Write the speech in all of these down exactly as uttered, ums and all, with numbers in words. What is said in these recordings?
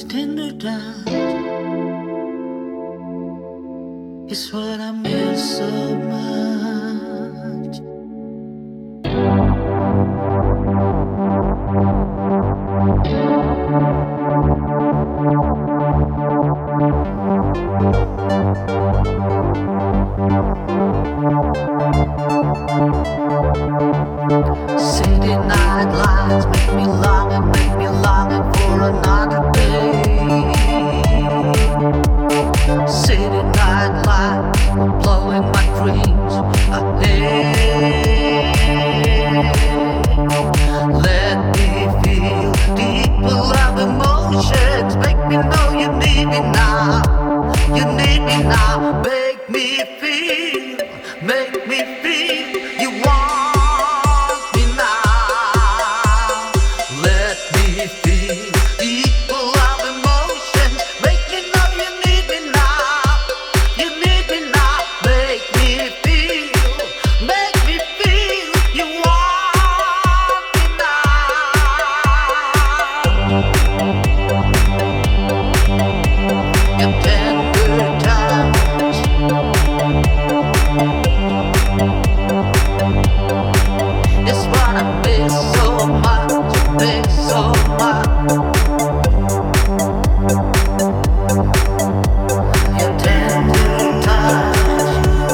tender touch is what I miss so much. City night lights make me long and make me longing for another day. City night lights blowing my dreams ahead. Let me feel deep love emotions. Make me know you need me now. You need me now. Make me feel, make me feel you want me now. Let me feel deep love emotions. Make me know you need me now. You need me now. Make me feel, make me feel you want me now. Your tender touch is what I miss so much, miss so much. Your tender touch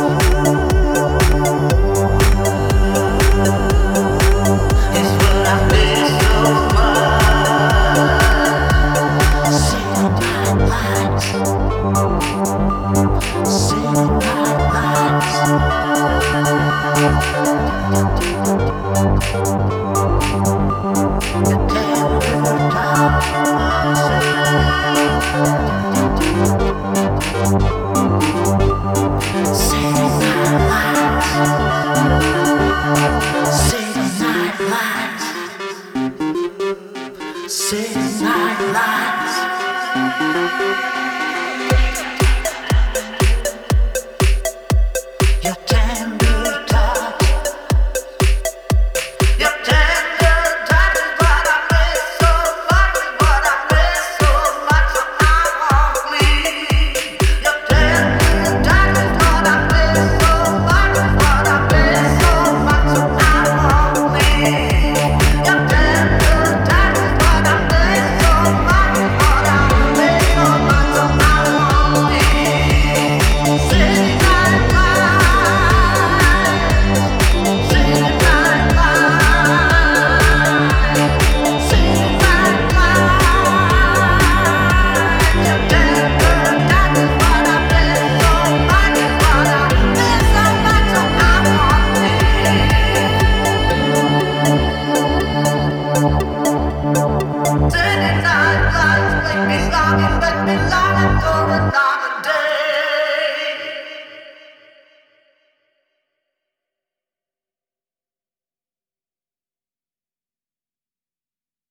is what I miss so much. City night lights, city night lights. Your tender touch, city night lights.